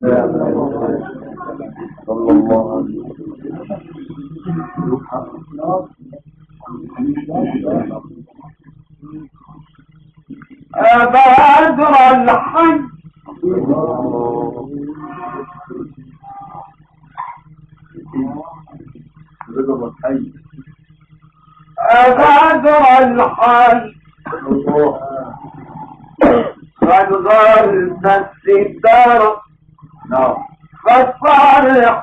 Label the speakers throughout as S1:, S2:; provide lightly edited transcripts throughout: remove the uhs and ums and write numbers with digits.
S1: صلى الله عليه
S2: أبادر الحج أبادر الحج قد غلت الستار فالصارخ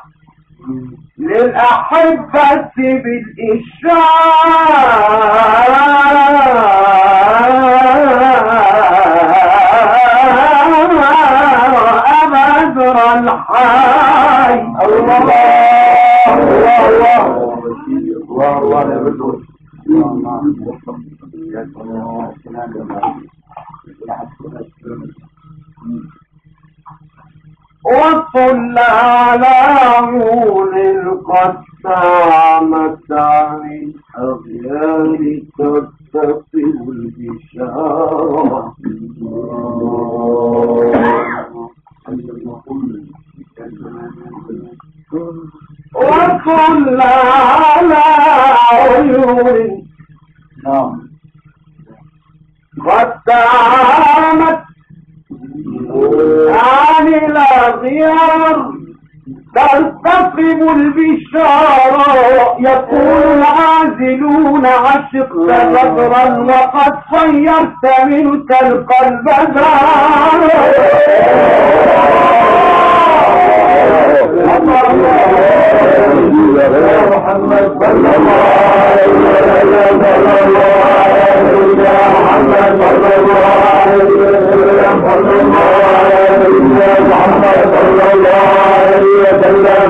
S2: للأحبة بالإشارة أبادر الحي الله الله الله الله وصل على عيون القسامة عن الأغيار ترتقي البشارة وصل على عيون قسامة عن الأغيار تلتقم البشارة يقول العازلون عشقت بدرا وقد صيرت منك القلب دارا محمد صلى الله عليه وسلم محمد صلى الله عليه وسلم محمد صلى الله عليه وسلم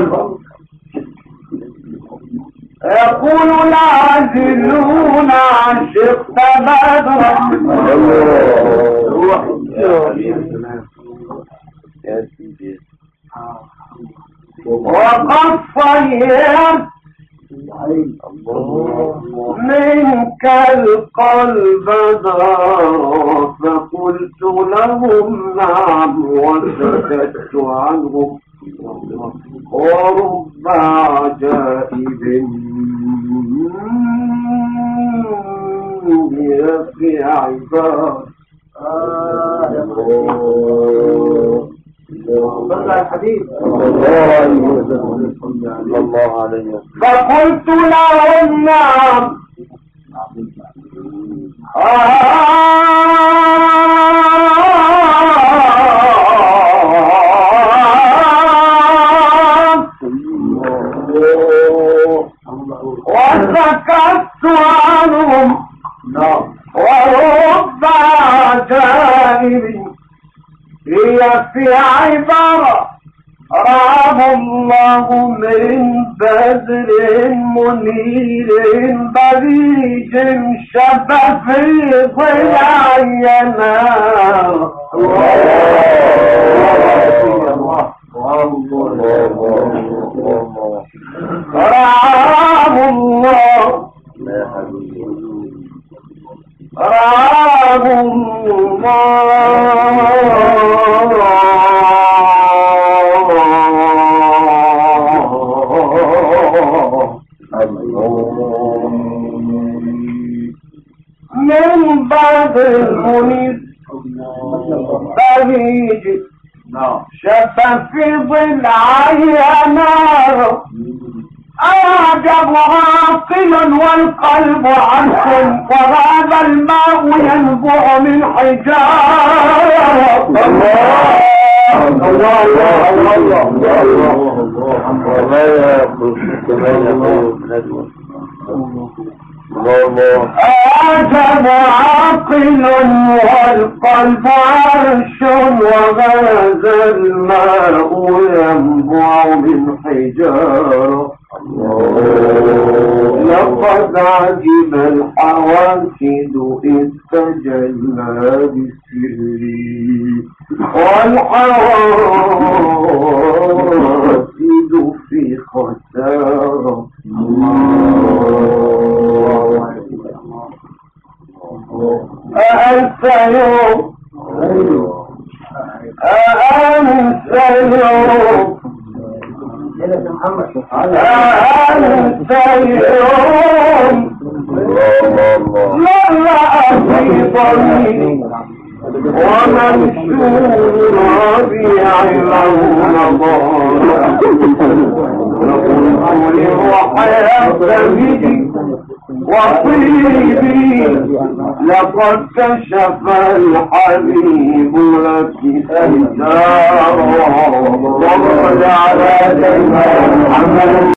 S2: يقول العازلون عشقت بدرا وقد صيرت منك القلب دارا فقلت لهم نعم وسكت عنهم ورب عجائب في عباد
S1: الحديث صلى الله عليه وسلم
S2: فقلت لهم نعم وسكت عنهم ورب عجائب هي في عبارة رعب الله من بدر منير بريج شفف ضياء ينام رعب الله رعب من بعد المنير بريج شفف ضلع نار أعجب عاقل والقلب عنكم وهذا الماء ينبع من حجارة الله أعجب عاقل والقلب عرش وهذا الماء ينبع من حجارة لقد عجب الحواسد إذ تجلى بسري والحواسد في خسارة أأنت يوم أنت يوم لا في طريق ومنشور ربيع نظر نقول وحياة به وطيبي لقد كشف الحبيب لك ستاره وقد على محمد